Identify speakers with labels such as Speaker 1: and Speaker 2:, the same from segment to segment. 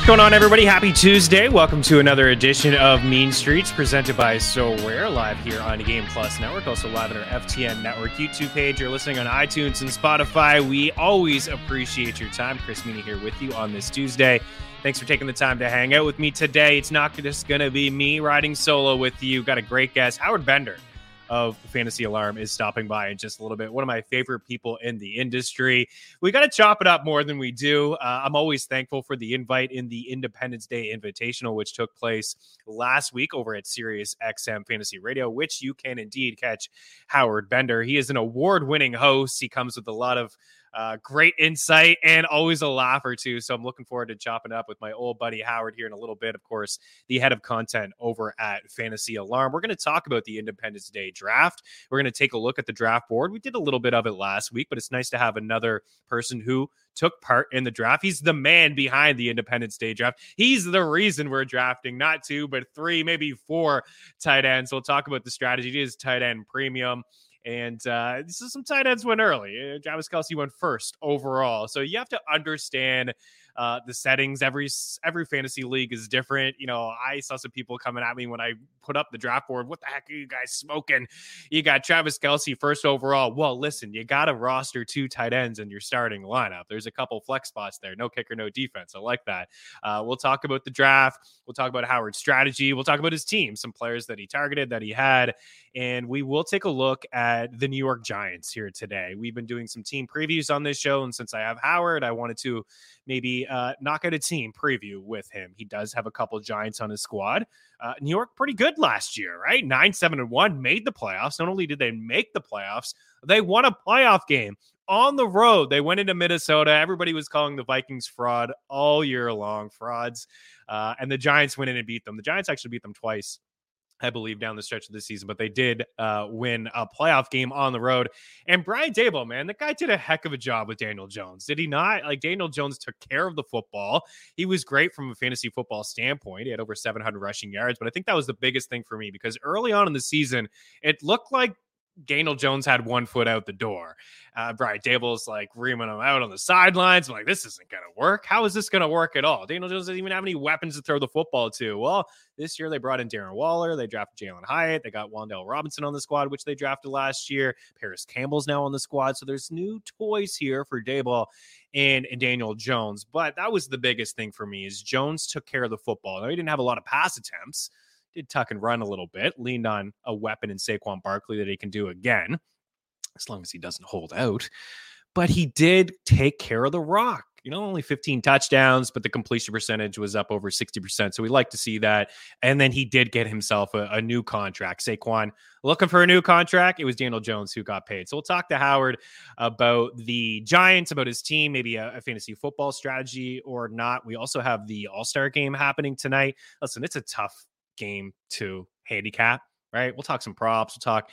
Speaker 1: going on, everybody? Happy Tuesday. Welcome to another edition of Mean Streets, presented by Sorare, live here on Game Plus Network, also live on our FTN Network YouTube page. You're listening on iTunes and Spotify. We always appreciate your time. Chris Meany here with you on this Tuesday. Thanks for taking the time to hang out with me today. It's not just going to be me riding solo with you. Got a great guest. Howard Bender of Fantasy Alarm is stopping by in just a little bit. One of my favorite people in the industry. We got to chop it up more than we do. I'm always thankful for the invite in the Independence Day Invitational, which took place last week over at Sirius XM Fantasy Radio, which you can indeed catch Howard Bender. He is an award-winning host. He comes with a lot of great insight and always a laugh or two. So I'm looking forward to chopping up with my old buddy Howard here in a little bit. Of course, the head of content over at Fantasy Alarm. We're going to talk about the Independence Day draft. We're going to take a look at the draft board. We did a little bit of it last week, but it's nice to have another person who took part in the draft. He's the man behind the Independence Day draft. He's the reason we're drafting not 2, but 3, maybe 4 tight ends. We'll talk about the strategy. It is tight end premium. And some tight ends went early. Travis Kelce went first overall. So you have to understand the settings. Every fantasy league is different. You know, I saw some people coming at me when I put up the draft board. What the heck are you guys smoking? You got Travis Kelce first overall. Well, listen, you got to roster 2 tight ends in your starting lineup. There's a couple flex spots there. No kicker, no defense. I like that. We'll talk about the draft. We'll talk about Howard's strategy. We'll talk about his team, some players that he targeted, that he had. And we will take a look at the New York Giants here today. We've been doing some team previews on this show. And since I have Howard, I wanted to maybe knock out a team preview with him. He does have a couple Giants on his squad. New York, pretty good last year, right? 9-7-1, made the playoffs. Not only did they make the playoffs, they won a playoff game on the road. They went into Minnesota. Everybody was calling the Vikings fraud all year long, frauds. And the Giants went in and beat them. The Giants actually beat them twice, I believe, down the stretch of the season, but they did win a playoff game on the road. And Brian Daboll, man, the guy did a heck of a job with Daniel Jones. Did he not? Like, Daniel Jones took care of the football. He was great from a fantasy football standpoint. He had over 700 rushing yards, but I think that was the biggest thing for me because early on in the season, it looked like Daniel Jones had one foot out the door. Brian Daboll's like reaming him out on the sidelines. I'm like, this isn't going to work. How is this going to work at all? Daniel Jones doesn't even have any weapons to throw the football to. Well, this year they brought in Darren Waller. They drafted Jalen Hyatt. They got Wan'Dale Robinson on the squad, which they drafted last year. Paris Campbell's now on the squad. So there's new toys here for Daboll and Daniel Jones. But that was the biggest thing for me is Jones took care of the football. Now, he didn't have a lot of pass attempts. Did tuck and run a little bit, leaned on a weapon in Saquon Barkley that he can do again, as long as he doesn't hold out. But he did take care of the rock. You know, only 15 touchdowns, but the completion percentage was up over 60%. So we like to see that. And then he did get himself a new contract. Saquon looking for a new contract. It was Daniel Jones who got paid. So we'll talk to Howard about the Giants, about his team, maybe a fantasy football strategy or not. We also have the All-Star game happening tonight. Listen, it's a tough game to handicap, right? We'll talk some props. We'll talk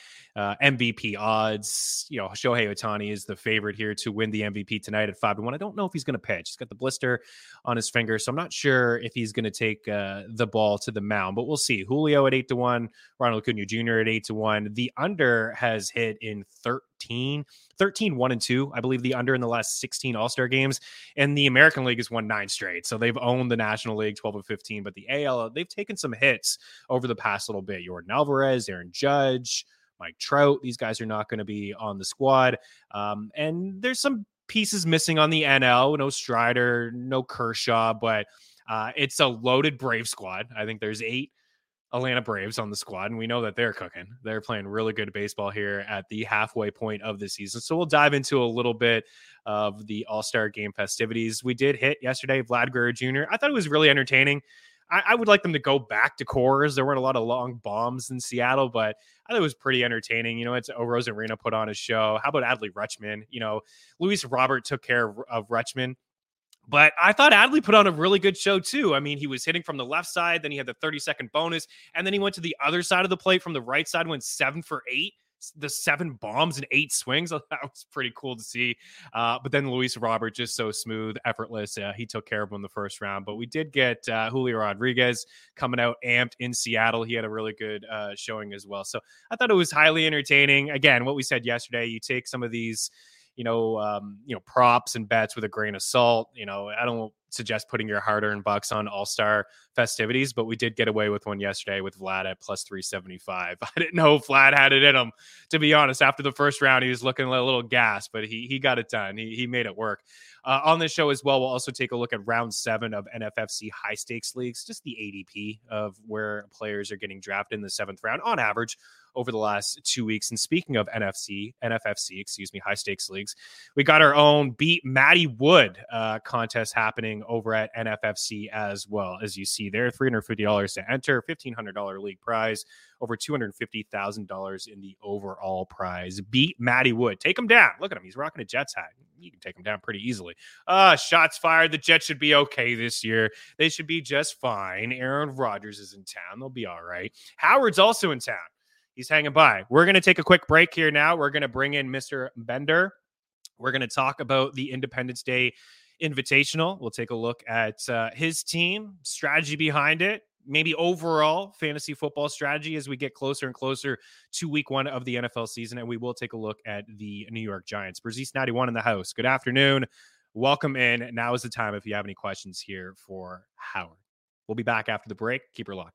Speaker 1: MVP odds. You know, Shohei Ohtani is the favorite here to win the MVP tonight at 5-1. I don't know if he's going to pitch. He's got the blister on his finger, so I'm not sure if he's going to take the ball to the mound, but we'll see. Julio at 8-1, Ronald Acuna Jr. at 8-1. The under has hit in 13, 1-2. I believe the under in the last 16 All-Star games, and the American League has won 9 straight. So they've owned the National League 12-15, but the AL, they've taken some hits over the past little bit. Jordan Alvarez, Aaron Judge, Mike Trout. These guys are not going to be on the squad. And there's some pieces missing on the NL. No Strider, no Kershaw, but it's a loaded Brave squad. I think there's 8 Atlanta Braves on the squad, and we know that they're cooking. They're playing really good baseball here at the halfway point of the season. So we'll dive into a little bit of the All-Star game festivities. We did hit yesterday Vlad Guerrero Jr. I thought it was really entertaining. I would like them to go back to Coors. There weren't a lot of long bombs in Seattle, but I thought it was pretty entertaining. You know, it's Rose Arena put on a show. How about Adley Rutschman? You know, Luis Robert took care of Rutschman. But I thought Adley put on a really good show, too. I mean, he was hitting from the left side. Then he had the 30-second bonus. And then he went to the other side of the plate from the right side, went 7 for 8. The 7 bombs and 8 swings. That was pretty cool to see. But then Luis Robert, just so smooth, effortless. He took care of him in the first round. But we did get Julio Rodriguez coming out amped in Seattle. He had a really good showing as well. So I thought it was highly entertaining. Again, what we said yesterday, you take some of these props and bets with a grain of salt. I don't suggest putting your hard-earned bucks on All-Star festivities, but we did get away with one yesterday with Vlad at plus 375. I didn't know Vlad had it in him, to be honest. After the first round, he was looking a little gas, but he got it done. He made it work. On this show as well, we'll also take a look at round 7 of NFFC high stakes leagues, just the ADP of where players are getting drafted in the 7th round on average over the last 2 weeks. And speaking of NFFC, high stakes leagues, we got our own Beat Matty Wood contest happening over at NFFC as well. As you see there, $350 to enter, $1,500 league prize, over $250,000 in the overall prize. Beat Matty Wood. Take him down. Look at him. He's rocking a Jets hat. You can take him down pretty easily. Shots fired. The Jets should be okay this year. They should be just fine. Aaron Rodgers is in town. They'll be all right. Howard's also in town. He's hanging by. We're going to take a quick break here now. We're going to bring in Mr. Bender. We're going to talk about the Independence Day Invitational. We'll take a look at his team, strategy behind it, maybe overall fantasy football strategy as we get closer and closer to week 1 of the NFL season. And we will take a look at the New York Giants. Brzee 91 in the house. Good afternoon. Welcome in. Now is the time if you have any questions here for Howard. We'll be back after the break. Keep her locked.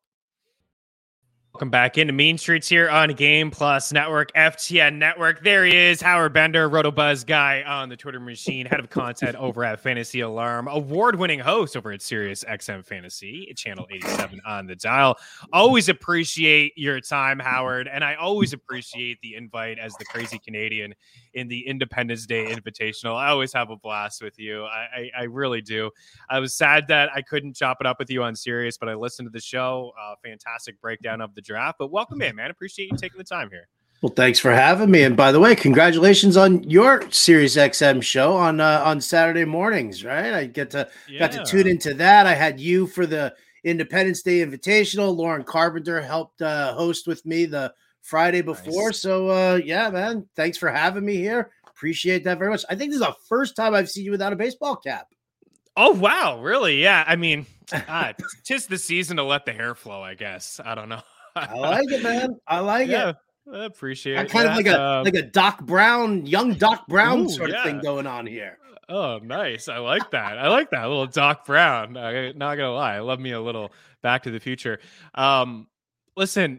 Speaker 1: Welcome back into Mean Streets here on Game Plus Network, FTN Network. There he is, Howard Bender, RotoBuzz guy on the Twitter machine, head of content over at Fantasy Alarm, award-winning host over at Sirius XM Fantasy, channel 87 on the dial. Always appreciate your time, Howard, and I always appreciate the invite as the crazy Canadian in the Independence Day Invitational. I always have a blast with you. I really do. I was sad that I couldn't chop it up with you on Sirius, but I listened to the show. Fantastic breakdown of the draft. But welcome in, man. Appreciate you taking the time here.
Speaker 2: Well, thanks for having me. And by the way, congratulations on your Sirius XM show on Saturday mornings, right? I got to tune into that. I had you for the Independence Day Invitational. Lauren Carpenter helped host with me the Friday before. Nice. So, yeah, man, thanks for having me here. Appreciate that very much. I think this is the first time I've seen you without a baseball cap.
Speaker 1: Oh, wow. Really? Yeah. I mean, tis the season to let the hair flow, I guess. I don't know.
Speaker 2: I like it, man. I like it.
Speaker 1: I appreciate it.
Speaker 2: Kind of like a Doc Brown, young Doc Brown of thing going on here.
Speaker 1: Oh, nice. I like that. I like that little Doc Brown. Not gonna lie. I love me a little Back to the Future. Listen,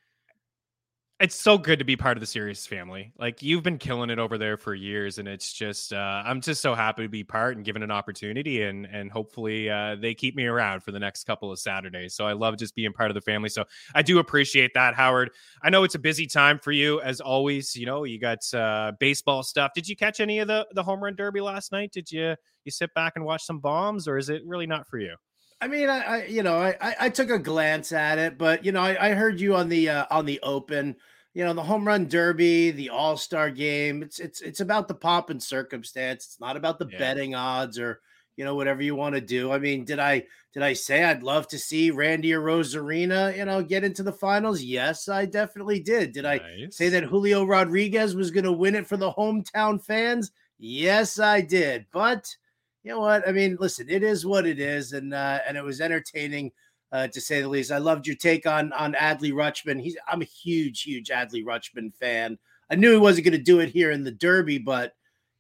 Speaker 1: it's so good to be part of the Sirius family. Like, you've been killing it over there for years, and it's just I'm just so happy to be part and given an opportunity, and hopefully they keep me around for the next couple of Saturdays. So I love just being part of the family. So I do appreciate that, Howard. I know it's a busy time for you as always. You know, you got baseball stuff. Did you catch any of the home run derby last night? Did you sit back and watch some bombs, or is it really not for you?
Speaker 2: I mean, I took a glance at it, but I heard you on the open. The home run derby, the All-Star game. It's about the pomp and circumstance. It's not about the betting odds or whatever you want to do. I mean, did I say I'd love to see Randy Arozarena get into the finals? Yes, I definitely did. Did I say that Julio Rodriguez was going to win it for the hometown fans? Yes, I did. But you know what? I mean, listen, it is what it is, and it was entertaining. To say the least. I loved your take on Adley Rutschman. I'm a huge Adley Rutschman fan. I knew he wasn't going to do it here in the Derby, but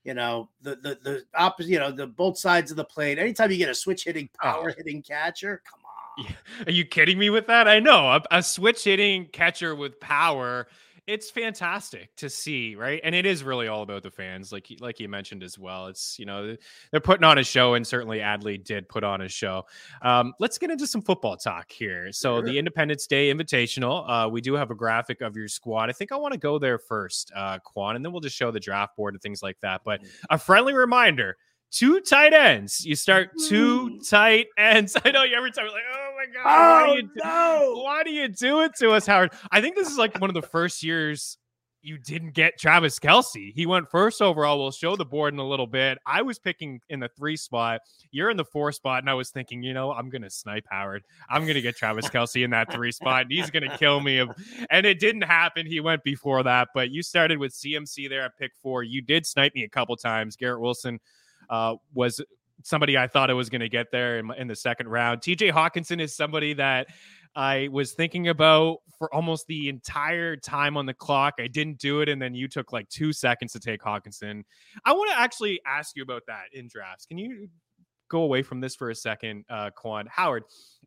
Speaker 2: the opposite, the both sides of the plate. Anytime you get a switch hitting, power hitting catcher, come on.
Speaker 1: Are you kidding me with that? I know a switch hitting catcher with power. It's fantastic to see, right? And it is really all about the fans, like you mentioned as well. It's, they're putting on a show, and certainly Adley did put on a show. Let's get into some football talk here. So the Independence Day Invitational, we do have a graphic of your squad. I think I want to go there first, Quan, and then we'll just show the draft board and things like that. But a friendly reminder, 2 tight ends. You start 2 tight ends. I know you every time you're like, oh my God, why do you do it to us, Howard? I think this is like one of the first years you didn't get Travis Kelce. He went first overall. We'll show the board in a little bit. I was picking in the 3 spot. You're in the 4 spot. And I was thinking, I'm going to snipe Howard. I'm going to get Travis Kelce in that 3 spot. And he's going to kill me. And it didn't happen. He went before that. But you started with CMC there at pick 4. You did snipe me a couple times. Garrett Wilson was somebody I thought I was going to get there in the second round. TJ Hawkinson is somebody that I was thinking about for almost the entire time on the clock. I didn't do it, and then you took like 2 seconds to take Hawkinson. I want to actually ask you about that in drafts. Can you go away from this for a second, Quan. Howard,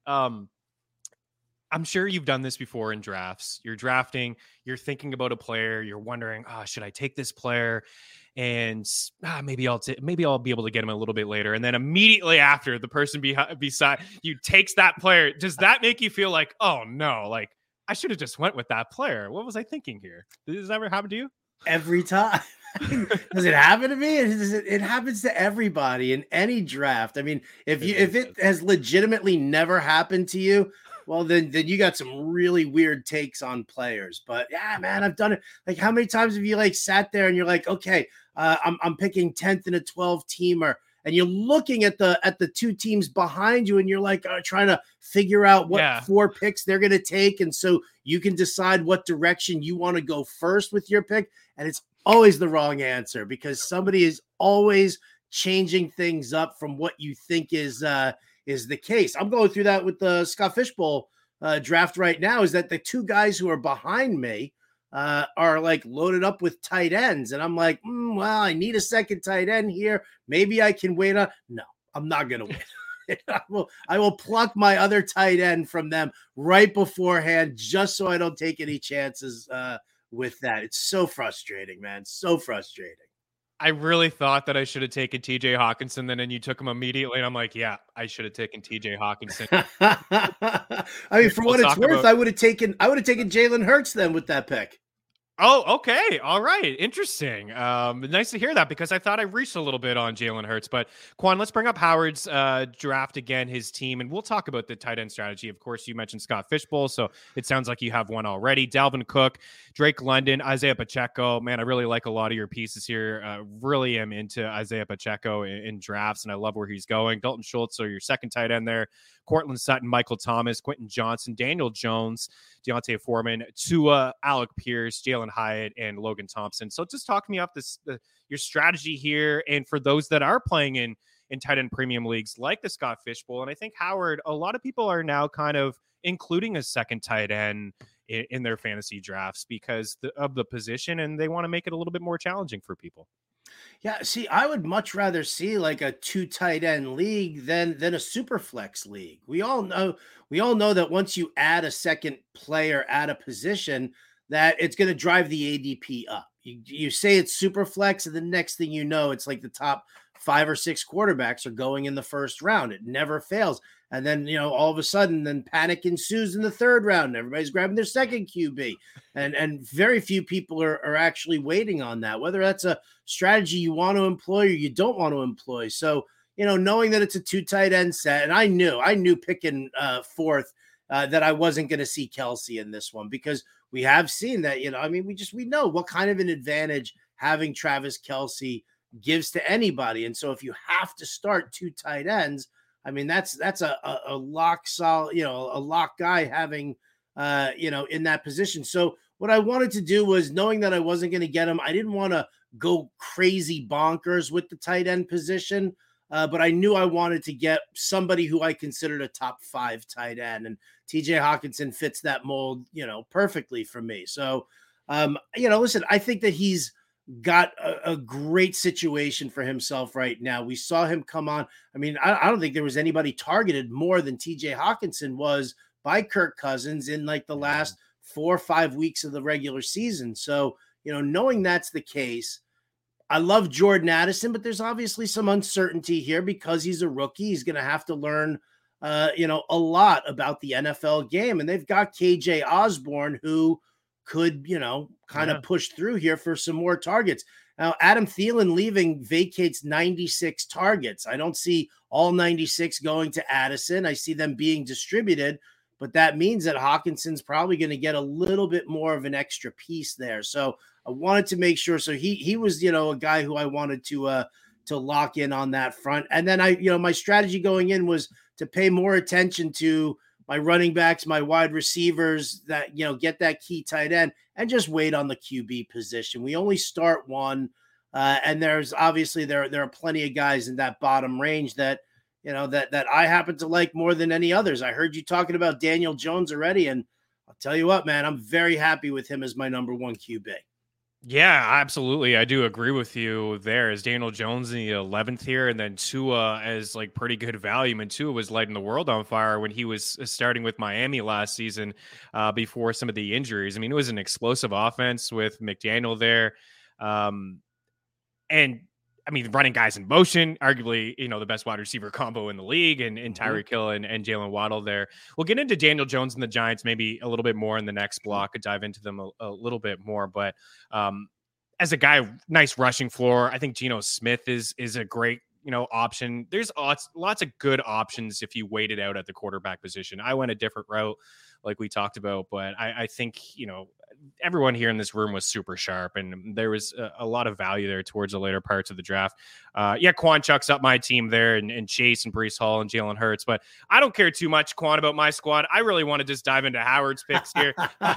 Speaker 1: I'm sure you've done this before in drafts. You're drafting, you're thinking about a player, you're wondering, should I take this player? And maybe I'll be able to get him a little bit later. And then immediately after, the person beside you takes that player. Does that make you feel like, oh no, like I should have just went with that player? What was I thinking here? Does that ever happen to you?
Speaker 2: Every time. Does it happen to me? It happens to everybody in any draft. I mean, if it has legitimately never happened to you, well, then you got some really weird takes on players. But yeah, man, I've done it. Like, how many times have you like sat there and you're like, okay, I'm picking 10th in a 12 teamer, and you're looking at the two teams behind you, and you're like trying to figure out what 4 picks they're going to take, and so you can decide what direction you want to go first with your pick. And it's always the wrong answer because somebody is always changing things up from what you think is the case. I'm going through that with the Scott Fishbowl draft right now, is that the two guys who are behind me are like loaded up with tight ends. And I'm like, well, I need a second tight end here. Maybe I can wait on. No, I'm not going to wait. I will pluck my other tight end from them right beforehand, just so I don't take any chances with that. It's so frustrating, man. So frustrating.
Speaker 1: I really thought that I should have taken TJ Hawkinson, then you took him immediately, and I'm like, yeah, I should have taken TJ Hawkinson.
Speaker 2: I mean, for what it's worth, I would have taken Jalen Hurts then with that pick.
Speaker 1: Oh, okay. All right. Interesting. Nice to hear that, because I thought I reached a little bit on Jalen Hurts. But Quan, let's bring up Howard's draft again, his team, and we'll talk about the tight end strategy. Of course, you mentioned Scott Fishbowl, so it sounds like you have one already. Dalvin Cook, Drake London, Isaiah Pacheco. Man, I really like a lot of your pieces here. Really am into Isaiah Pacheco in drafts, and I love where he's going. Dalton Schultz, so your second tight end there. Cortland Sutton, Michael Thomas, Quentin Johnson, Daniel Jones, Deontay Foreman, Tua, Alec Pierce, Jalen Hyatt, and Logan Thompson. So just talk me off your strategy here. And for those that are playing in tight end premium leagues like the Scott Fishbowl, and I think Howard, a lot of people are now kind of including a second tight end in their fantasy drafts because of the position, and they want to make it a little bit more challenging for people.
Speaker 2: Yeah, see, I would much rather see like a 2 tight end league than a super flex league. We all know that once you add a second player at a position, that it's going to drive the ADP up. You say it's super flex, and the next thing you know, it's like the top 5 or 6 quarterbacks are going in the first round. It never fails. And then, all of a sudden, then panic ensues in the 3rd round. And everybody's grabbing their second QB. And very few people are actually waiting on that, whether that's a strategy you want to employ or you don't want to employ. So, knowing that it's a 2 tight end set, and I knew picking 4th that I wasn't going to see Kelce in this one, because we have seen that, we know what kind of an advantage having Travis Kelce gives to anybody. And so if you have to start 2 tight ends, I mean, that's a lock solid, a lock guy having, in that position. So what I wanted to do was, knowing that I wasn't going to get him, I didn't want to go crazy bonkers with the tight end position, but I knew I wanted to get somebody who I considered a top 5 tight end, and TJ Hawkinson fits that mold, perfectly for me. So, listen, I think that he's got a great situation for himself right now. We saw him come on. I mean, I don't think there was anybody targeted more than TJ Hawkinson was by Kirk Cousins in like the last 4 or 5 weeks of the regular season. So, knowing that's the case, I love Jordan Addison, but there's obviously some uncertainty here because he's a rookie. He's going to have to learn, a lot about the NFL game. And they've got KJ Osborne, who could, kind of push through here for some more targets. Now, Adam Thielen leaving vacates 96 targets. I don't see all 96 going to Addison. I see them being distributed, but that means that Hawkinson's probably going to get a little bit more of an extra piece there. So I wanted to make sure. So he was, a guy who I wanted to lock in on that front. And then my strategy going in was to pay more attention to my running backs, my wide receivers that, get that key tight end, and just wait on the QB position. We only start one. And there's obviously there are plenty of guys in that bottom range that, that I happen to like more than any others. I heard you talking about Daniel Jones already, and I'll tell you what, man, I'm very happy with him as my number 1 QB.
Speaker 1: Yeah, absolutely. I do agree with you there. As Daniel Jones in the 11th here, and then Tua as like pretty good value. And Tua was lighting the world on fire when he was starting with Miami last season before some of the injuries. I mean, it was an explosive offense with McDaniel there. Um, and I mean, running guys in motion, arguably, the best wide receiver combo in the league, and Tyreek Hill and Jalen Waddle there. We'll get into Daniel Jones and the Giants maybe a little bit more in the next block and dive into them a little bit more. But as a guy, nice rushing floor. I think Geno Smith is a great option. There's lots of good options if you wait it out at the quarterback position. I went a different route, like we talked about, but I think everyone here in this room was super sharp, and there was a lot of value there towards the later parts of the draft. Quan chucks up my team there, and Chase and Breece Hall and Jalen Hurts, but I don't care too much, Quan, about my squad. I really want to just dive into Howard's picks here.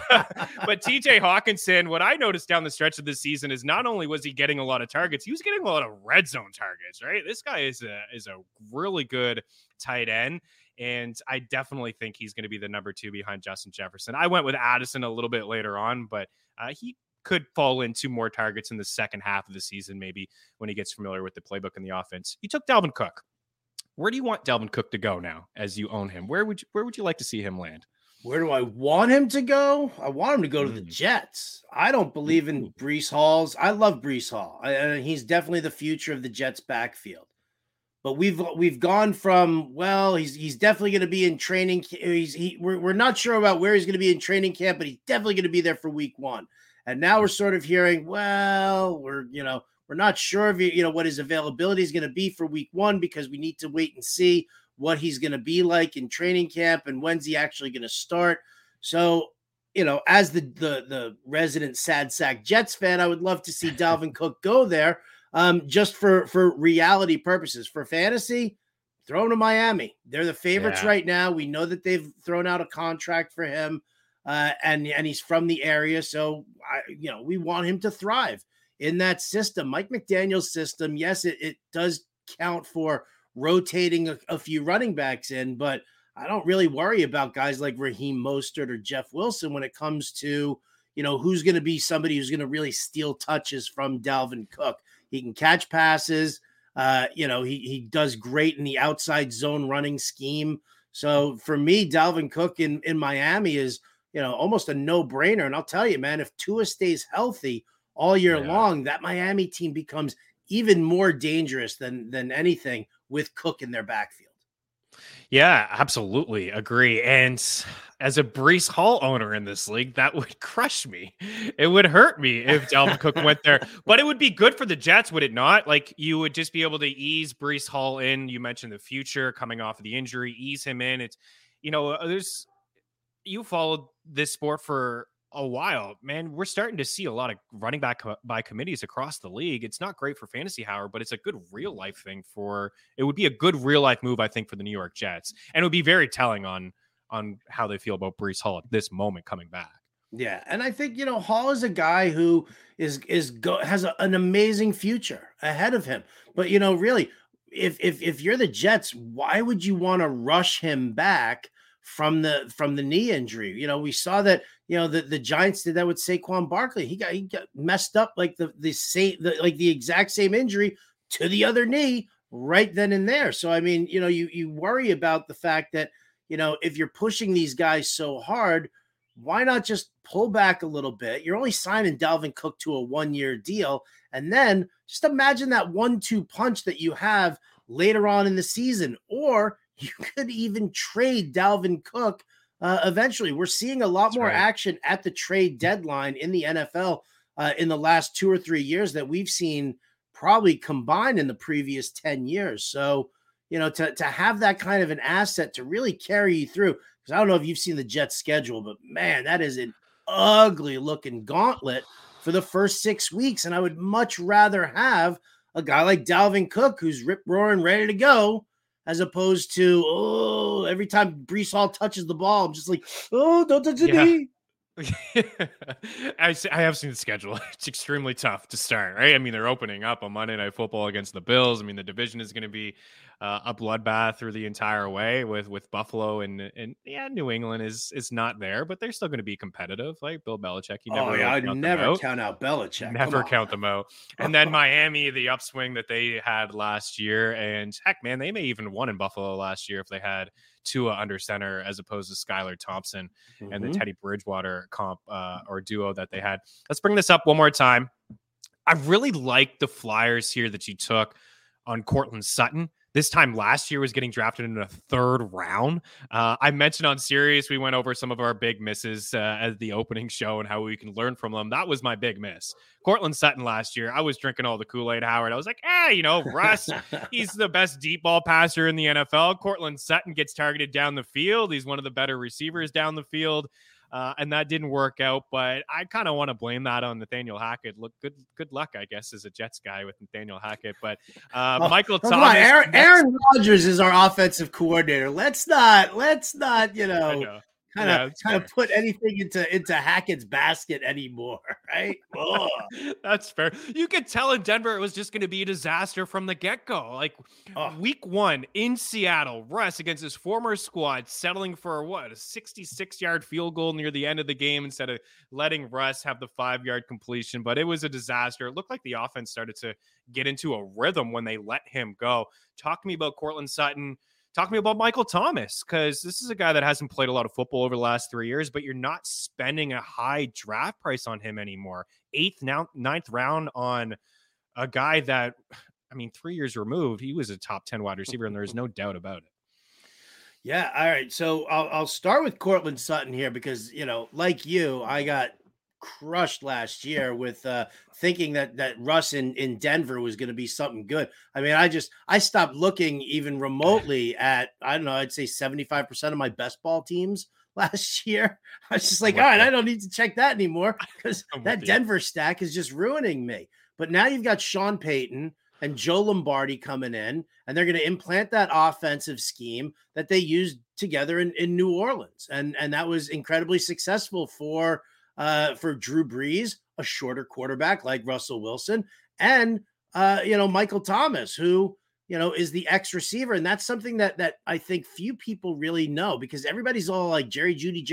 Speaker 1: But TJ Hawkinson, what I noticed down the stretch of this season is not only was he getting a lot of targets, he was getting a lot of red zone targets, right? This guy is a really good tight end. And I definitely think he's going to be the number 2 behind Justin Jefferson. I went with Addison a little bit later on, but he could fall into more targets in the second half of the season, maybe when he gets familiar with the playbook and the offense. You took Dalvin Cook. Where do you want Dalvin Cook to go now as you own him? Where would you like to see him land?
Speaker 2: Where do I want him to go? I want him to go to the Jets. I don't believe in Breece Hall's. I love Breece Hall. He's definitely the future of the Jets backfield. But we've gone from, well, he's definitely going to be in training. We're not sure about where he's going to be in training camp, but he's definitely going to be there for week 1. And now we're sort of hearing, well, we're not sure of what his availability is going to be for week 1 because we need to wait and see what he's going to be like in training camp and when's he actually going to start. So, as the resident sad sack Jets fan, I would love to see Dalvin Cook go there. Just for reality purposes. For fantasy, throw him to Miami. They're the favorites right now. We know that they've thrown out a contract for him, and he's from the area. So, we want him to thrive in that system. Mike McDaniel's system, yes, it does count for rotating a few running backs in, but I don't really worry about guys like Raheem Mostert or Jeff Wilson when it comes to, who's going to be somebody who's going to really steal touches from Dalvin Cook. He can catch passes. He does great in the outside zone running scheme. So for me, Dalvin Cook in Miami is, almost a no-brainer. And I'll tell you, man, if Tua stays healthy all year long, that Miami team becomes even more dangerous than anything with Cook in their backfield.
Speaker 1: Yeah, absolutely agree. And as a Breece Hall owner in this league, that would crush me. It would hurt me if Dalvin Cook went there, but it would be good for the Jets, would it not? Like, you would just be able to ease Breece Hall in. You mentioned the future coming off of the injury, ease him in. It's, you followed this sport for a while, man. We're starting to see a lot of running back by committees across the league. It's not great for fantasy, Howard, but it's a good real life thing it would be a good real life move, I think, for the New York Jets. And it would be very telling on how they feel about Breece Hall at this moment coming back.
Speaker 2: Yeah. And I think, Hall is a guy who has an amazing future ahead of him. But, really, if you're the Jets, why would you want to rush him back from the knee injury? We saw that, the Giants did that with Saquon Barkley. He got messed up like the exact same injury to the other knee right then and there. So, I mean, you worry about the fact that, if you're pushing these guys so hard, why not just pull back a little bit? You're only signing Dalvin Cook to a 1-year deal. And then just imagine that 1-2 punch that you have later on in the season, or you could even trade Dalvin Cook eventually. We're seeing a lot more action at the trade deadline in the NFL in the last 2 or 3 years that we've seen probably combined in the previous 10 years. So, to have that kind of an asset to really carry you through, because I don't know if you've seen the Jets schedule, but man, that is an ugly looking gauntlet for the first 6 weeks. And I would much rather have a guy like Dalvin Cook who's rip roaring ready to go, as opposed to, every time Breece Hall touches the ball, I'm just like, don't touch the knee.
Speaker 1: I have seen the schedule. It's extremely tough to start, right? I mean, they're opening up on Monday Night Football against the Bills. I mean, the division is going to be a bloodbath through the entire way with Buffalo and yeah, New England is not there, but they're still going to be competitive. Like Bill Belichick, you never
Speaker 2: Oh yeah,
Speaker 1: really
Speaker 2: I'd
Speaker 1: count them
Speaker 2: never
Speaker 1: out.
Speaker 2: count out Belichick.
Speaker 1: Never count them out. And then Miami, the upswing that they had last year, and heck, man, they may even won in Buffalo last year if they had Tua under center as opposed to Skylar Thompson and the Teddy Bridgewater comp or duo that they had. Let's bring this up one more time. I really like the flyers here that you took on Courtland Sutton. This time last year was getting drafted in the 3rd round. I mentioned on Sirius, we went over some of our big misses as the opening show and how we can learn from them. That was my big miss. Courtland Sutton last year, I was drinking all the Kool-Aid, Howard. I was like, Russ, he's the best deep ball passer in the NFL. Courtland Sutton gets targeted down the field. He's one of the better receivers down the field. And that didn't work out, but I kind of want to blame that on Nathaniel Hackett. Look, good luck, I guess, as a Jets guy with Nathaniel Hackett. But Michael Thomas,
Speaker 2: Aaron Rodgers is our offensive coordinator. Let's not, kind of put anything into Hackett's basket anymore, right?
Speaker 1: That's fair. You could tell in Denver it was just going to be a disaster from the get-go. Like week 1 in Seattle, Russ against his former squad settling for a 66-yard field goal near the end of the game instead of letting Russ have the 5-yard completion. But it was a disaster. It looked like the offense started to get into a rhythm when they let him go. Talk to me about Courtland Sutton. Talk to me about Michael Thomas, because this is a guy that hasn't played a lot of football over the last 3 years, but you're not spending a high draft price on him anymore. 8th, 9th round on a guy that, 3 years removed, he was a top 10 wide receiver, and there's no doubt about it.
Speaker 2: Yeah, all right. So I'll start with Courtland Sutton here because, like you, I got crushed last year with thinking that Russ in Denver was going to be something good. I stopped looking even remotely at, I'd say 75% of my best ball teams last year. I was just like, all right, I don't need to check that anymore because that Denver stack is just ruining me. But now you've got Sean Payton and Joe Lombardi coming in, and they're going to implant that offensive scheme that they used together in New Orleans. And that was incredibly successful for Drew Brees, a shorter quarterback like Russell Wilson, and Michael Thomas, who is the X receiver, and that's something that I think few people really know because everybody's all like Jerry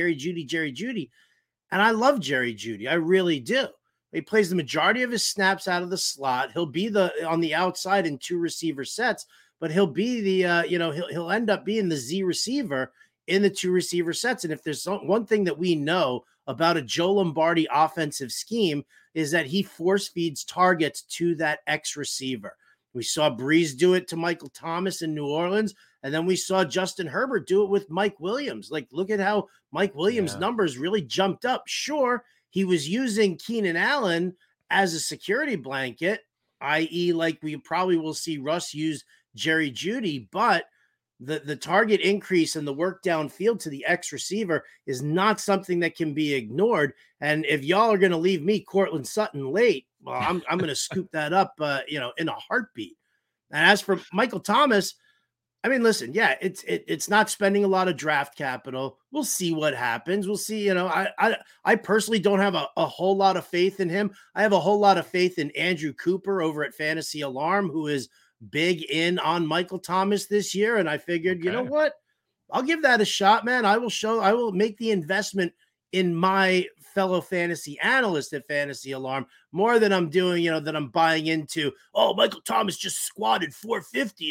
Speaker 2: Jeudy, and I love Jerry Jeudy, I really do. He plays the majority of his snaps out of the slot. He'll be on the outside in 2 receiver sets, but he'll be he'll end up being the Z receiver in the 2 receiver sets. And if there's one thing that we know about a Joe Lombardi offensive scheme is that he force feeds targets to that X receiver. We saw Brees do it to Michael Thomas in New Orleans, and then we saw Justin Herbert do it with Mike Williams. Like, look at how Mike Williams' numbers really jumped up. Sure, he was using Keenan Allen as a security blanket, i.e., like we probably will see Russ use Jerry Jeudy, but the target increase and the work downfield to the X receiver is not something that can be ignored. And if y'all are going to leave me Courtland Sutton late, well, I'm going to scoop that up, in a heartbeat. And as for Michael Thomas, listen, it's not spending a lot of draft capital. We'll see what happens. We'll see. I personally don't have a whole lot of faith in him. I have a whole lot of faith in Andrew Cooper over at Fantasy Alarm, who is big in on Michael Thomas this year. And I figured, you know what? I'll give that a shot, man. I will make the investment in my fellow fantasy analyst at Fantasy Alarm more than I'm doing, that I'm buying into, Michael Thomas just squatted 450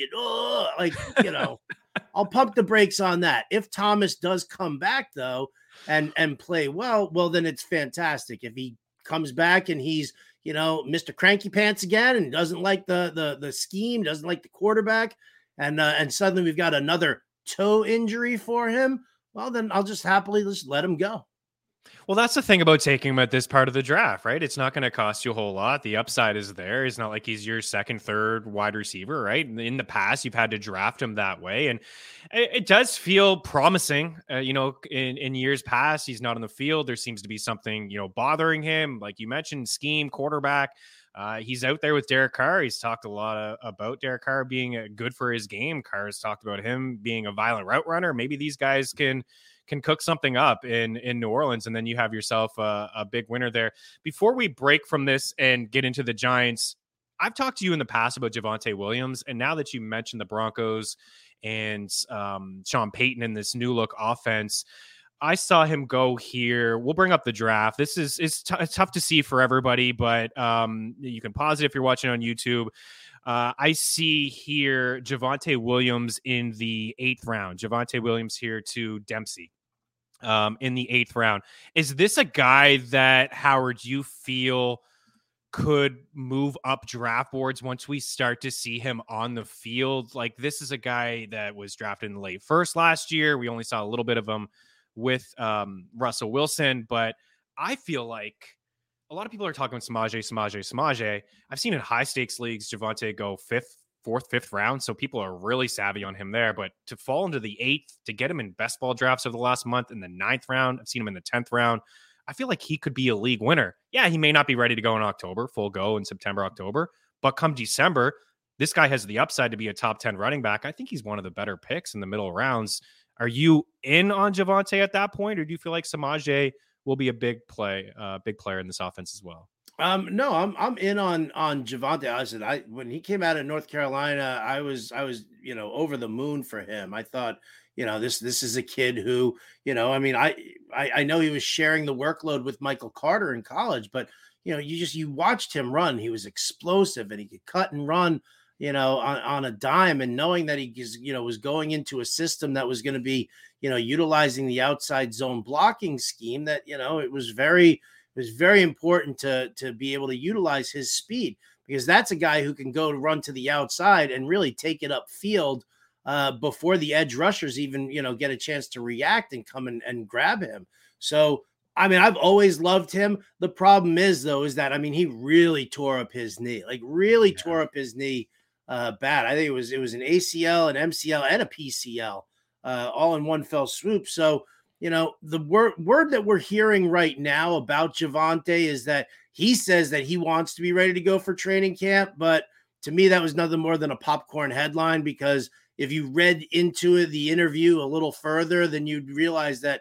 Speaker 2: and I'll pump the brakes on that. If Thomas does come back though, and play well, then it's fantastic. If he comes back and he's, Mr. Cranky Pants again and doesn't like the scheme, doesn't like the quarterback, and suddenly we've got another toe injury for him, well, then I'll just happily just let him go.
Speaker 1: Well, that's the thing about taking him at this part of the draft, right? It's not going to cost you a whole lot. The upside is there. It's not like he's your second, third wide receiver, right? In the past, you've had to draft him that way. And it does feel promising. In years past, he's not on the field. There seems to be something, bothering him. Like you mentioned, scheme, quarterback. He's out there with Derek Carr. He's talked a lot about Derek Carr being good for his game. Carr's talked about him being a violent route runner. Maybe these guys can can cook something up in New Orleans, and then you have yourself a big winner there. Before we break from this and get into the Giants, I've talked to you in the past about Javonte Williams, and now that you mentioned the Broncos and Sean Payton in this new look offense, I saw him go here. We'll bring up the draft. This is it's tough to see for everybody, but you can pause it if you're watching on YouTube. I see here Javonte Williams in the 8th round. Javonte Williams here to Dempsey in the 8th round. Is this a guy that, Howard, you feel could move up draft boards once we start to see him on the field? Like, this is a guy that was drafted in the late first last year. We only saw a little bit of him with Russell Wilson, but I feel like a lot of people are talking about Samaje. I've seen in high stakes leagues Javonte go 4th, 5th round, so people are really savvy on him there. But to fall into the 8th, to get him in best ball drafts over the last month in the 9th round, I've seen him in the 10th round. I feel like he could be a league winner. Yeah, he may not be ready to go in October, full go in September, October, but come December, this guy has the upside to be a top 10 running back. I think he's one of the better picks in the middle rounds. Are you in on Javonte at that point, or do you feel like Samaje will be a big player in this offense as well?
Speaker 2: No, I'm in on Javonte. I said, when he came out of North Carolina, I was over the moon for him. I thought, this is a kid who, I mean, I know he was sharing the workload with Michael Carter in college, but you watched him run. He was explosive and he could cut and run, on a dime, and knowing that he was going into a system that was going to be, utilizing the outside zone blocking scheme, that, it was very important to be able to utilize his speed, because that's a guy who can go to run to the outside and really take it upfield before the edge rushers even, get a chance to react and come and grab him. So, I mean, I've always loved him. The problem is that, I mean, he really tore up his knee, tore up his knee bad. I think it was an ACL, an MCL, and a PCL all in one fell swoop. So, the word that we're hearing right now about Javonte is that he says that he wants to be ready to go for training camp. But to me, that was nothing more than a popcorn headline, because if you read into it, the interview a little further, then you'd realize that,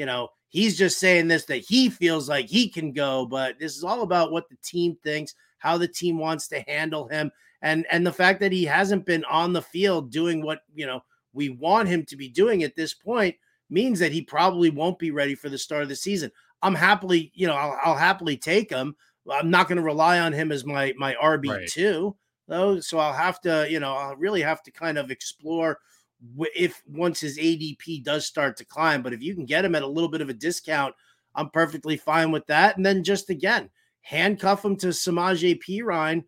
Speaker 2: he's just saying this, that he feels like he can go, but this is all about what the team thinks, how the team wants to handle him. And the fact that he hasn't been on the field doing what, we want him to be doing at this point means that he probably won't be ready for the start of the season. I'm happily, I'll happily take him. I'm not going to rely on him as my RB2 though. So I'll have to, I'll really have to kind of explore if once his ADP does start to climb. But if you can get him at a little bit of a discount, I'm perfectly fine with that. And then just again, handcuff him to Samaje Perine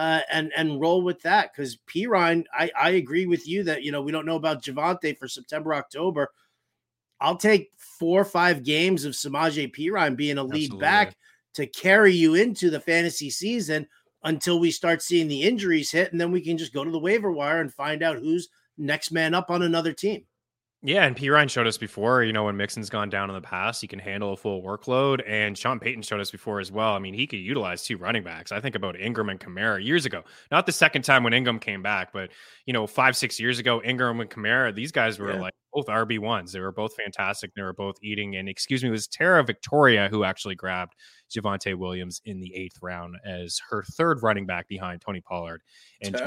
Speaker 2: and roll with that. Because Perine, I agree with you that, we don't know about Javonte for September, October. I'll take 4 or 5 games of Samaje Perine being a lead back to carry you into the fantasy season until we start seeing the injuries hit. And then we can just go to the waiver wire and find out who's next man up on another team.
Speaker 1: Yeah, and Perine showed us before, when Mixon's gone down in the past, he can handle a full workload. And Sean Payton showed us before as well. I mean, he could utilize 2 running backs. I think about Ingram and Kamara years ago. Not the second time when Ingram came back, but, 5-6 years ago, Ingram and Kamara, these guys were like both RB1s. They were both fantastic. They were both eating. And it was Tara Victoria who actually grabbed Javonte Williams in the 8th round as her 3rd running back behind Tony Pollard. And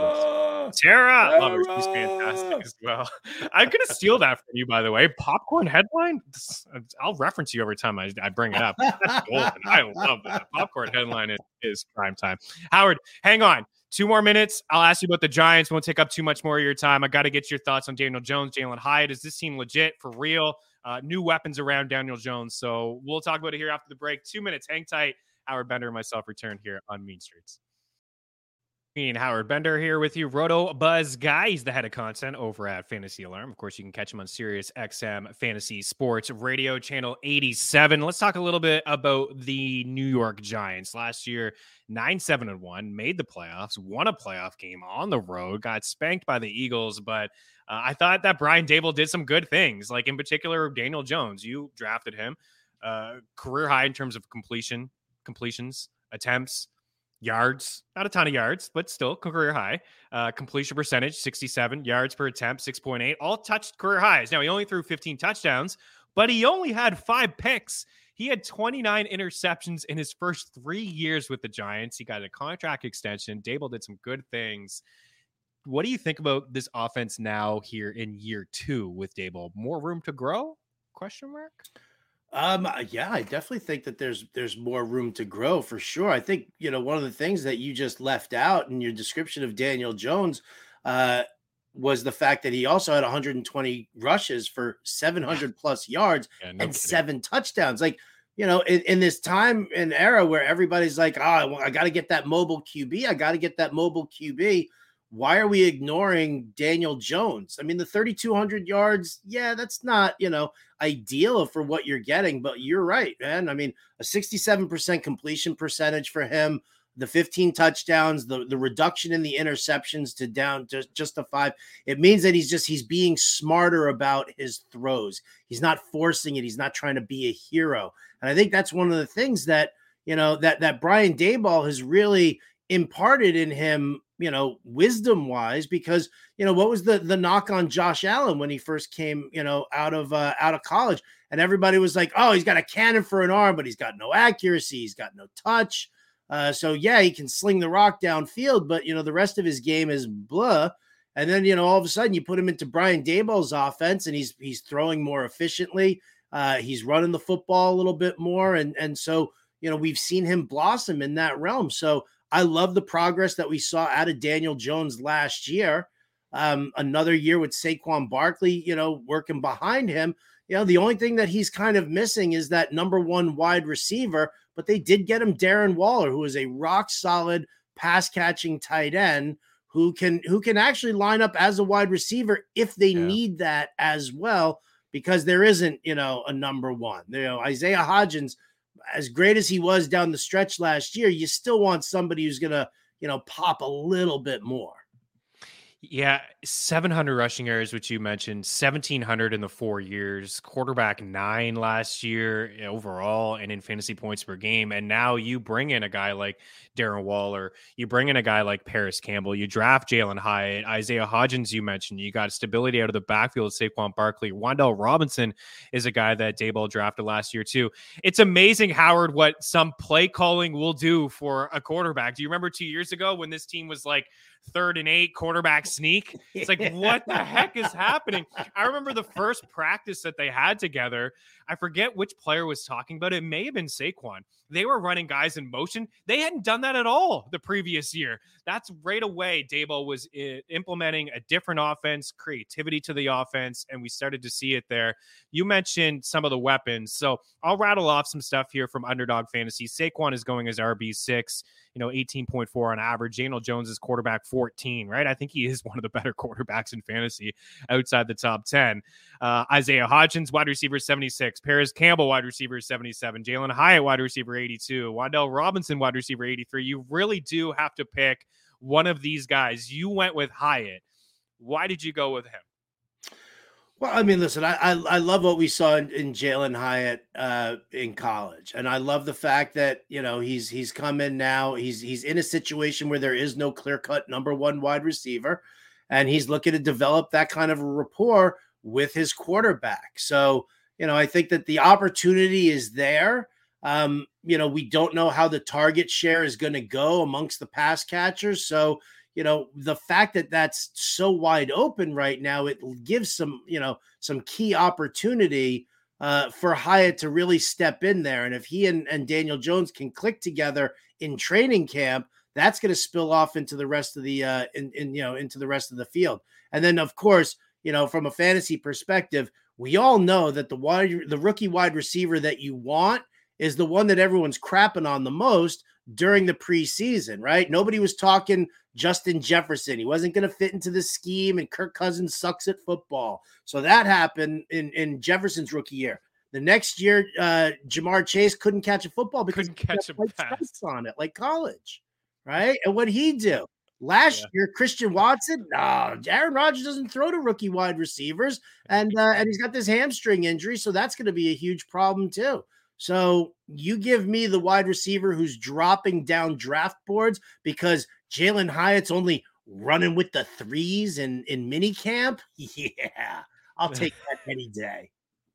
Speaker 1: Tara! Love her. She's fantastic as well. I'm going to steal that from you, by the way. Popcorn headline? I'll reference you every time I bring it up. That's golden. I love that. Popcorn headline is prime time. Howard, hang on. 2 more minutes. I'll ask you about the Giants. Won't take up too much more of your time. I got to get your thoughts on Daniel Jones, Jalen Hyatt. Is this team legit, for real? New weapons around Daniel Jones. So we'll talk about it here after the break. 2 minutes. Hang tight. Howard Bender and myself return here on Mean Streets. Howard Bender here with you, Roto Buzz guy. He's the head of content over at Fantasy Alarm. Of course, you can catch him on Sirius XM Fantasy Sports Radio Channel 87. Let's talk a little bit about the New York Giants. Last year, 9-7-1, made the playoffs, won a playoff game on the road, got spanked by the Eagles, but I thought that Brian Daboll did some good things, like in particular, Daniel Jones. You drafted him, career high in terms of completions, attempts. Yards, not a ton of yards, but still career high. Completion percentage, 67. Yards per attempt, 6.8. All touched career highs. Now, he only threw 15 touchdowns, but he only had 5 picks. He had 29 interceptions in his first 3 years with the Giants. He got a contract extension. Daboll did some good things. What do you think about this offense now here in year 2 with Daboll? More room to grow? Question mark?
Speaker 2: Yeah, I definitely think that there's more room to grow for sure. I think, one of the things that you just left out in your description of Daniel Jones was the fact that he also had 120 rushes for 700 plus yards and kidding. 7 touchdowns. Like, in this time and era where everybody's like, I got to get that mobile QB. I got to get that mobile QB. Why are we ignoring Daniel Jones? I mean, the 3,200 yards, yeah, that's not, ideal for what you're getting, but you're right, man. I mean, a 67% completion percentage for him, the 15 touchdowns, the reduction in the interceptions to down to just a 5. It means that he's being smarter about his throws. He's not forcing it. He's not trying to be a hero. And I think that's one of the things that, that Brian Daboll has really imparted in him, wisdom wise, because, what was the knock on Josh Allen when he first came, out of college, and everybody was like, oh, he's got a cannon for an arm, but he's got no accuracy. He's got no touch. So yeah, he can sling the rock downfield, but the rest of his game is blah. And then, all of a sudden you put him into Brian Daboll's offense and he's throwing more efficiently. He's running the football a little bit more. And so, we've seen him blossom in that realm. So I love the progress that we saw out of Daniel Jones last year. Another year with Saquon Barkley, working behind him. The only thing that he's kind of missing is that number 1 wide receiver, but they did get him Darren Waller, who is a rock solid pass catching tight end who can actually line up as a wide receiver if they need that as well, because there isn't, a number 1. Isaiah Hodgins, as great as he was down the stretch last year, you still want somebody who's going to, pop a little bit more.
Speaker 1: Yeah, 700 rushing yards, which you mentioned, 1,700 in the 4 years, quarterback 9 last year overall, and in fantasy points per game. And now you bring in a guy like Darren Waller, you bring in a guy like Paris Campbell, you draft Jalen Hyatt, Isaiah Hodgins, you mentioned, you got stability out of the backfield, Saquon Barkley. Wan'Dale Robinson is a guy that Daboll drafted last year too. It's amazing, Howard, what some play calling will do for a quarterback. Do you remember 2 years ago when this team was like 3rd and 8 quarterback sneak? It's like, what the heck is happening? I remember the first practice that they had together. I forget which player was talking about it. It may have been Saquon. They were running guys in motion. They hadn't done that at all the previous year. That's right away. Daboll was implementing a different offense, creativity to the offense, and we started to see it there. You mentioned some of the weapons, so I'll rattle off some stuff here from Underdog Fantasy. Saquon is going as RB6, 18.4 on average. Daniel Jones is quarterback 14, right? I think he is one of the better quarterbacks in fantasy outside the top 10. Isaiah Hodgins, wide receiver 76. Paris Campbell, wide receiver 77. Jalen Hyatt, wide receiver 82. Wan'Dale Robinson, wide receiver 83. You really do have to pick one of these guys. You went with Hyatt. Why did you go with him?
Speaker 2: Well, I mean, listen, I love what we saw in Jalen Hyatt in college, and I love the fact that he's come in now. He's in a situation where there is no clear-cut number 1 wide receiver, and he's looking to develop that kind of a rapport with his quarterback. So I think that the opportunity is there. We don't know how the target share is going to go amongst the pass catchers, so. The fact that that's so wide open right now, it gives some key opportunity for Hyatt to really step in there. And if he and Daniel Jones can click together in training camp, that's going to spill off into the rest of the into the rest of the field. And then, of course, from a fantasy perspective, we all know that the rookie wide receiver that you want is the one that everyone's crapping on the most during the preseason, right? Nobody was talking Justin Jefferson. He wasn't going to fit into the scheme, and Kirk Cousins sucks at football. So that happened in Jefferson's rookie year. The next year, Jamar Chase couldn't catch a football because
Speaker 1: couldn't catch a pass
Speaker 2: on it like college, right? And what'd he do? Last year, Christian Watson, no, Aaron Rodgers doesn't throw to rookie wide receivers, and he's got this hamstring injury, so that's going to be a huge problem too. So you give me the wide receiver who's dropping down draft boards because Jalen Hyatt's only running with the threes in mini camp. Yeah, I'll take that any day.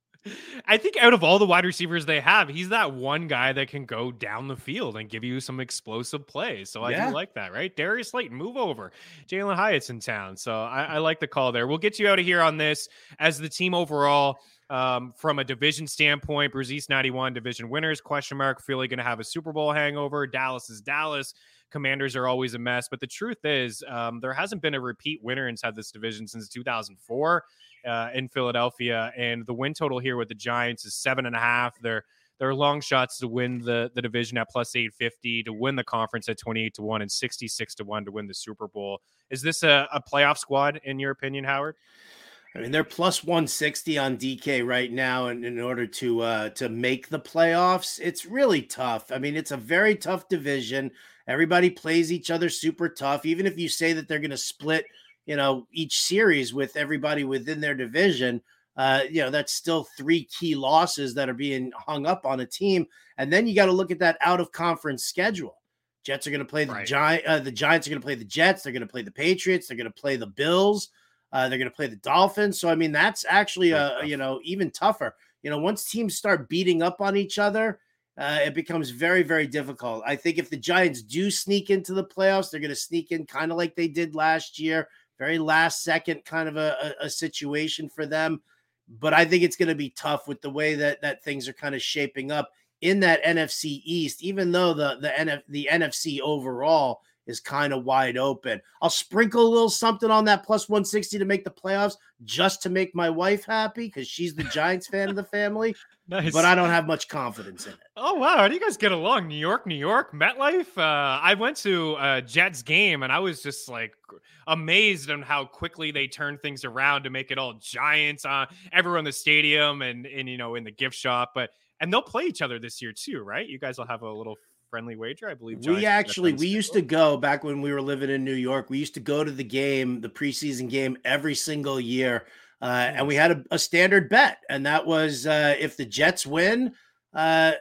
Speaker 1: I think out of all the wide receivers they have, he's that one guy that can go down the field and give you some explosive plays. So I do like that, right? Darius Slayton, move over. Jalen Hyatt's in town. So I like the call there. We'll get you out of here on this as the team overall. From a division standpoint, Bruce East 91 division winners, question mark. Philly going to have a Super Bowl hangover. Dallas is Dallas. Commanders are always a mess. But the truth is, there hasn't been a repeat winner inside this division since 2004 in Philadelphia. And the win total here with the Giants is 7.5. They're long shots to win the division at plus 850, to win the conference at 28-1 and 66-1 to win the Super Bowl. Is this a playoff squad, in your opinion, Howard?
Speaker 2: I mean, they're plus 160 on DK right now, and in order to make the playoffs, it's really tough. I mean, it's a very tough division. Everybody plays each other super tough. Even if you say that they're going to split, each series with everybody within their division, that's still 3 key losses that are being hung up on a team. And then you got to look at that out of conference schedule. Jets are going to play the Giants. The Giants are going to play the Jets. They're going to play the Patriots. They're going to play the Bills. They're going to play the Dolphins. So, I mean, that's actually, even tougher. Once teams start beating up on each other, it becomes very, very difficult. I think if the Giants do sneak into the playoffs, they're going to sneak in kind of like they did last year. Very last second kind of a situation for them. But I think it's going to be tough with the way that things are kind of shaping up in that NFC East, even though the NFC overall is kind of wide open. I'll sprinkle a little something on that plus 160 to make the playoffs just to make my wife happy because she's the Giants fan of the family. Nice. But I don't have much confidence in it.
Speaker 1: Oh, wow. How do you guys get along? New York, MetLife? I went to a Jets game and I was just like amazed on how quickly they turned things around to make it all Giants, everyone in the stadium and in the gift shop. And they'll play each other this year too, right? You guys will have a little friendly wager, I believe.
Speaker 2: We used to go back when we were living in New York. We used to go to the preseason game every single year. And we had a standard bet, and that was if the Jets win, then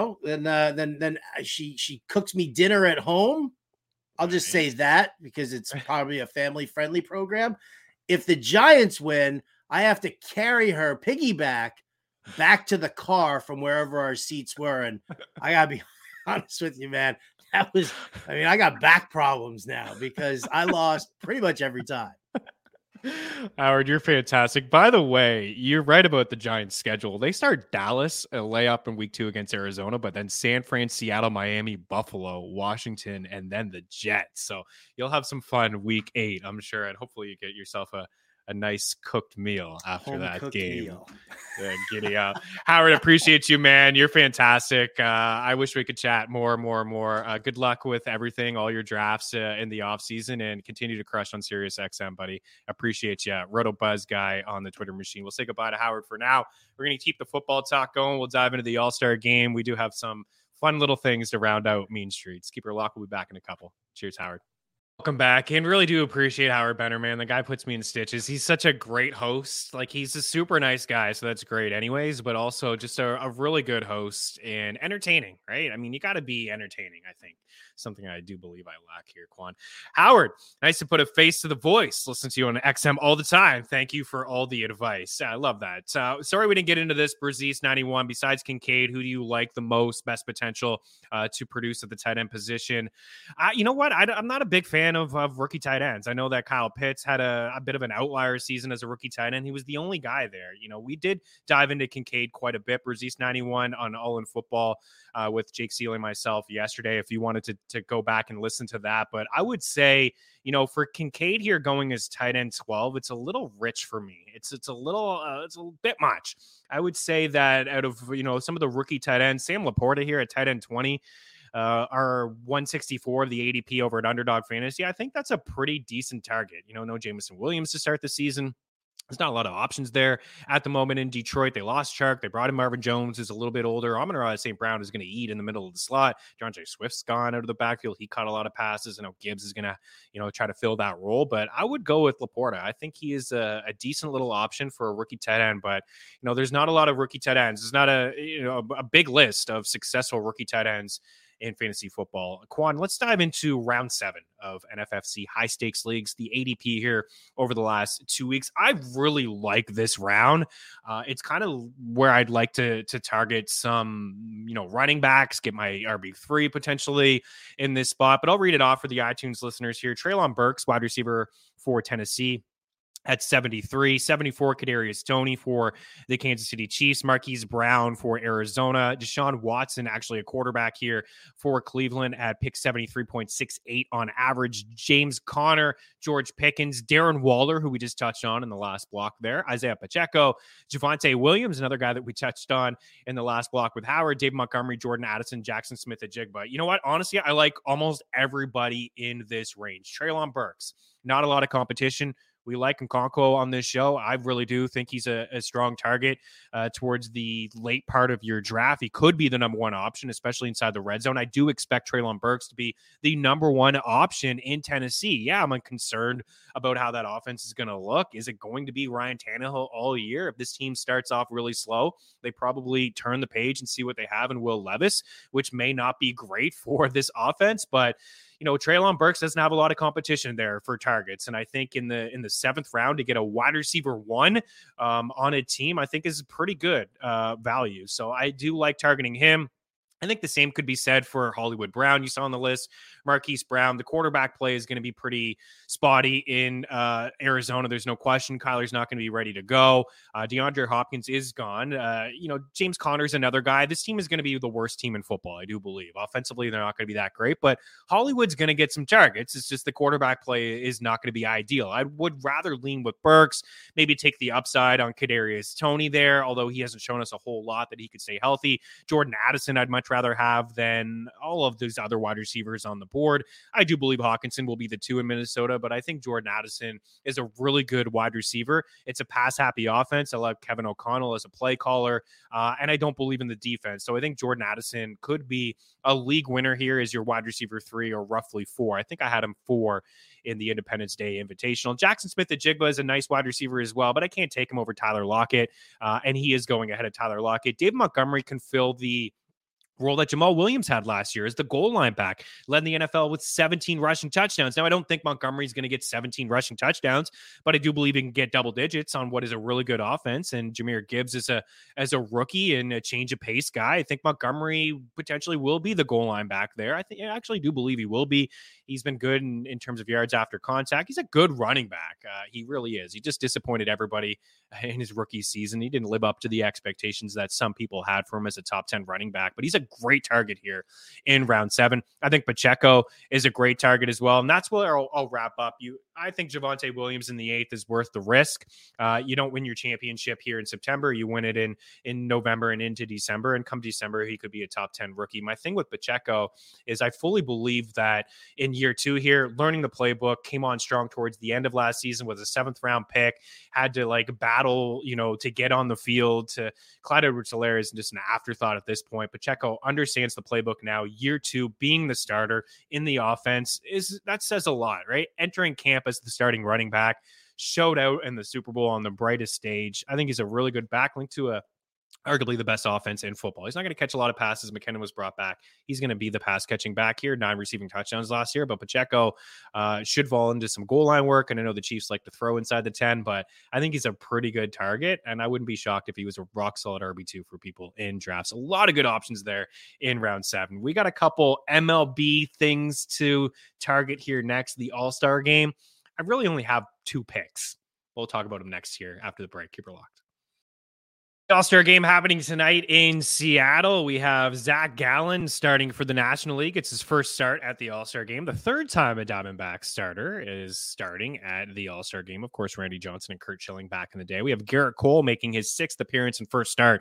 Speaker 2: she cooks me dinner at home. I'll just say that because it's probably a family-friendly program. If the Giants win, I have to carry her piggyback back to the car from wherever our seats were. And I gotta be honest with you, man. I got back problems now because I lost pretty much every time.
Speaker 1: Howard, you're fantastic. By the way, you're right about the Giants' schedule. They start Dallas, a layup in week 2 against Arizona, but then San Fran, Seattle, Miami, Buffalo, Washington, and then the Jets. So you'll have some fun week 8, I'm sure, and hopefully you get yourself a nice cooked meal after that game. Yeah, giddy up. Howard, appreciate you, man. You're fantastic. I wish we could chat more. Good luck with everything, all your drafts in the off season, and continue to crush on Sirius XM, buddy. Appreciate you. Roto Buzz guy on the Twitter machine. We'll say goodbye to Howard for now. We're going to keep the football talk going. We'll dive into the All-Star game. We do have some fun little things to round out Mean Streets. Keep her locked. We'll be back in a couple. Cheers, Howard. Welcome back, and really do appreciate Howard Benner, man. The guy puts me in stitches. He's such a great host. Like, he's a super nice guy, so that's great anyways, but also just a really good host and entertaining, right? I mean, you got to be entertaining, I think. Something I do believe I lack here, Quan. Howard, nice to put a face to the voice. Listen to you on XM all the time. Thank you for all the advice. I love that. Sorry we didn't get into this. Bruce East 91. Besides Kincaid, who do you like the most, best potential to produce at the tight end position? You know what? I'm not a big fan of rookie tight ends. I know that Kyle Pitts had a bit of an outlier season as a rookie tight end. He was the only guy there. We did dive into Kincaid quite a bit. Bruce East 91 on All in Football with Jake Seeley and myself yesterday, if you wanted to go back and listen to that. But I would say, for Kincaid here going as tight end 12, it's a little rich for me. It's a bit much. I would say that out of, some of the rookie tight ends, Sam Laporta here at tight end 20, are 164 of the ADP over at Underdog Fantasy. I think that's a pretty decent target. No Jameson Williams to start the season. There's not a lot of options there at the moment in Detroit. They lost Chark. They brought in Marvin Jones, who's a little bit older. Amon-Ra St. Brown is going to eat in the middle of the slot. DeAndre Swift's gone out of the backfield. He caught a lot of passes. I know Gibbs is going to, try to fill that role. But I would go with Laporta. I think he is a decent little option for a rookie tight end. But, there's not a lot of rookie tight ends. There's not a big list of successful rookie tight ends in fantasy football. Quan, let's dive into round 7 of NFFC high stakes leagues, the ADP here over the last 2 weeks. I really like this round. It's kind of where I'd like to target some, running backs, get my RB3 potentially in this spot, but I'll read it off for the iTunes listeners here. Treylon Burks, wide receiver for Tennessee, at 73, 74, Kadarius Toney for the Kansas City Chiefs, Marquise Brown for Arizona, Deshaun Watson, actually a quarterback here for Cleveland at pick 73.68 on average, James Conner, George Pickens, Darren Waller, who we just touched on in the last block there, Isaiah Pacheco, Javonte Williams, another guy that we touched on in the last block with Howard, David Montgomery, Jordan Addison, Jackson Smith-Njigba. You know what? Honestly, I like almost everybody in this range. Treylon Burks, not a lot of competition. We like Nkonkwo on this show. I really do think he's a strong target towards the late part of your draft. He could be the number one option, especially inside the red zone. I do expect Treylon Burks to be the number one option in Tennessee. Yeah, I'm concerned about how that offense is going to look. Is it going to be Ryan Tannehill all year? If this team starts off really slow, they probably turn the page and see what they have in Will Levis, which may not be great for this offense, but Treylon Burks doesn't have a lot of competition there for targets. And I think in the 7th round to get a wide receiver 1 on a team, I think is pretty good value. So I do like targeting him. I think the same could be said for Hollywood Brown. You saw on the list, Marquise Brown. The quarterback play is going to be pretty spotty in Arizona. There's no question. Kyler's not going to be ready to go. DeAndre Hopkins is gone. James Conner's another guy. This team is going to be the worst team in football, I do believe. Offensively, they're not going to be that great, but Hollywood's going to get some targets. It's just the quarterback play is not going to be ideal. I would rather lean with Burks, maybe take the upside on Kadarius Toney there, although he hasn't shown us a whole lot that he could stay healthy. Jordan Addison, I'd much rather have than all of those other wide receivers on the board. I do believe Hawkinson will be the 2 in Minnesota, but I think Jordan Addison is a really good wide receiver. It's a pass-happy offense. I love Kevin O'Connell as a play caller, and I don't believe in the defense. So I think Jordan Addison could be a league winner here as your wide receiver 3 or roughly 4. I think I had him 4 in the Independence Day Invitational. Jackson Smith-Njigba is a nice wide receiver as well, but I can't take him over Tyler Lockett, and he is going ahead of Tyler Lockett. David Montgomery can fill the role that Jamal Williams had last year as the goal line back, led the NFL with 17 rushing touchdowns. Now, I don't think Montgomery's going to get 17 rushing touchdowns, but I do believe he can get double digits on what is a really good offense. And Jahmyr Gibbs is as a rookie and a change of pace guy. I think Montgomery potentially will be the goal line back there. I actually do believe he will be. He's been good in terms of yards after contact. He's a good running back. He really is. He just disappointed everybody in his rookie season. He didn't live up to the expectations that some people had for him as a top 10 running back, but he's a great target here in round 7. I think Pacheco is a great target as well. And that's where I'll wrap up. I think Javonte Williams in the 8th is worth the risk. You don't win your championship here in September. You win it in November and into December. And come December, he could be a top 10 rookie. My thing with Pacheco is I fully believe that in year 2 here, learning the playbook, came on strong towards the end of last season, was a 7th round pick, had to battle, to get on the field. To Clyde Edwards-Helaire is just an afterthought at this point. Pacheco understands the playbook now. Year 2, being the starter in the offense, that says a lot, right? Entering camp as the starting running back, showed out in the Super Bowl on the brightest stage. I think he's a really good backlink to arguably the best offense in football. He's not going to catch a lot of passes. McKinnon was brought back. He's going to be the pass catching back here, 9 receiving touchdowns last year, but Pacheco should fall into some goal line work. And I know the Chiefs like to throw inside the 10, but I think he's a pretty good target. And I wouldn't be shocked if he was a rock solid RB2 for people in drafts. A lot of good options there in round 7. We got a couple MLB things to target here next. The All-Star game. I really only have 2 picks. We'll talk about them next here after the break. Keep her locked. All-Star game happening tonight in Seattle. We have Zach Gallen starting for the National League. It's his first start at the All-Star game. The 3rd time a Diamondback starter is starting at the All-Star game. Of course, Randy Johnson and Curt Schilling back in the day. We have Garrett Cole making his 6th appearance and first start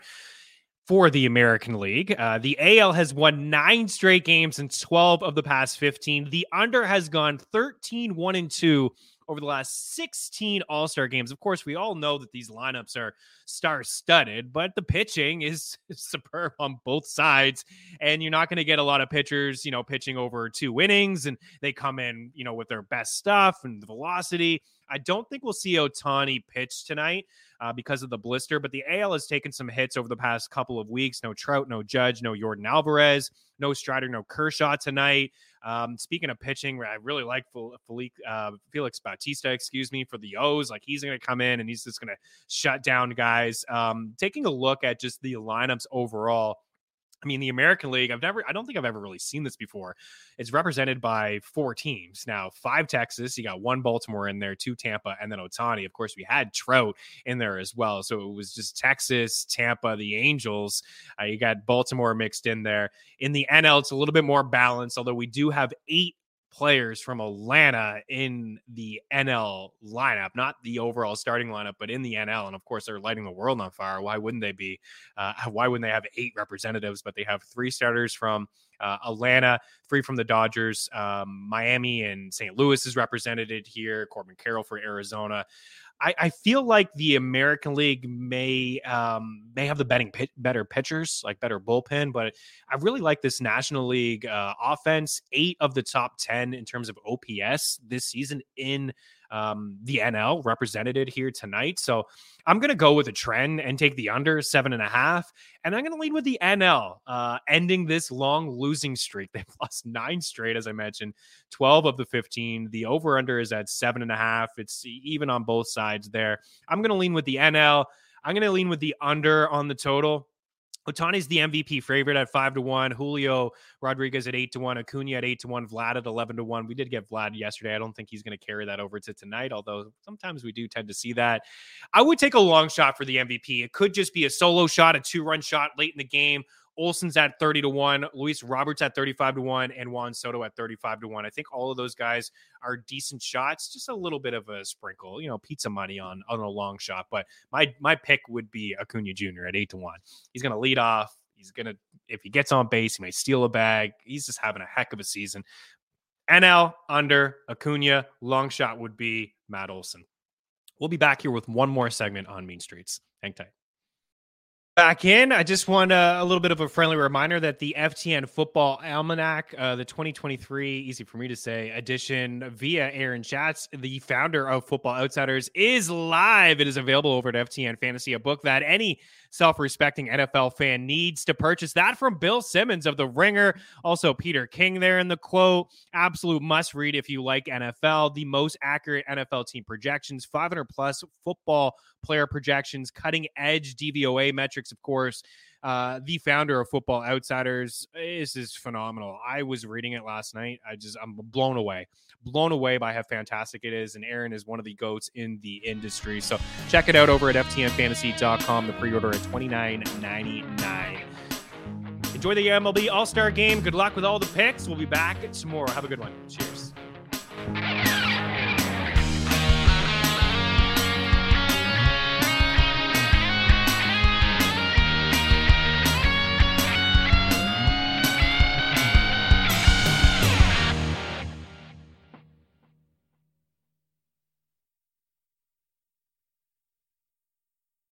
Speaker 1: for the American League. The AL has won 9 straight games in 12 of the past 15. The under has gone 13-1-2 over the last 16 All-Star games. Of course, we all know that these lineups are star-studded, but the pitching is superb on both sides, and you're not going to get a lot of pitchers, pitching over 2 innings, and they come in, with their best stuff and the velocity. I don't think we'll see Ohtani pitch tonight because of the blister, but the AL has taken some hits over the past couple of weeks. No Trout, no Judge, no Yordan Alvarez, no Strider, no Kershaw tonight. Speaking of pitching, I really like Felix Bautista, for the O's. Like, he's going to come in and he's just going to shut down guys. Taking a look at just the lineups overall, I mean, the American League, I don't think I've ever really seen this before. It's represented by 4 teams. Now, 5 Texas, you got 1 Baltimore in there, 2 Tampa, and then Ohtani. Of course, we had Trout in there as well. So it was just Texas, Tampa, the Angels. You got Baltimore mixed in there. In the NL, it's a little bit more balanced, although we do have 8 players from Atlanta in the NL lineup, not the overall starting lineup, but in the NL. And of course, they're lighting the world on fire. Why wouldn't they be? Why wouldn't they have 8 representatives? But they have 3 starters from Atlanta, 3 from the Dodgers. Miami and St. Louis is represented here. Corbin Carroll for Arizona. I feel like the American League may have the better pitchers, like better bullpen, but I really like this National League offense. 8 of the top 10 in terms of OPS this season in the NL represented here tonight. So I'm going to go with a trend and take the under 7.5. And I'm going to lead with the NL, ending this long losing streak. They've lost 9 straight, as I mentioned, 12 of the 15. The over-under is at 7.5. It's even on both sides there. I'm going to lean with the NL. I'm going to lean with the under on the total. Ohtani's the MVP favorite at 5-1. Julio Rodriguez at 8-1. Acuna at 8-1. Vlad at 11-1. We did get Vlad yesterday. I don't think he's going to carry that over to tonight, although sometimes we do tend to see that. I would take a long shot for the MVP. It could just be a solo shot, a 2-run shot late in the game. Olsen's at 30-1, Luis Roberts at 35-1, and Juan Soto at 35-1. I think all of those guys are decent shots, just a little bit of a sprinkle, pizza money on a long shot. But my pick would be Acuna Jr. at 8-1. He's going to lead off. He's going to, if he gets on base, he may steal a bag. He's just having a heck of a season. NL under Acuna, long shot would be Matt Olson. We'll be back here with one more segment on Mean Streets. Hang tight. Back in, I just want a little bit of a friendly reminder that the FTN Football Almanac, the 2023, easy for me to say, edition via Aaron Schatz, the founder of Football Outsiders, is live. It is available over at FTN Fantasy, a book that any self-respecting NFL fan needs to purchase. That from Bill Simmons of The Ringer. Also, Peter King there in the quote. Absolute must-read if you like NFL. The most accurate NFL team projections, 500-plus football player projections, cutting-edge DVOA metrics, of course. The founder of Football Outsiders. This is phenomenal. I was reading it last night. I'm blown away by how fantastic it is. And Aaron is one of the GOATs in the industry. So check it out over at ftnfantasy.com. The pre-order at $29.99. Enjoy the MLB All-Star Game. Good luck with all the picks. We'll be back tomorrow. Have a good one. Cheers.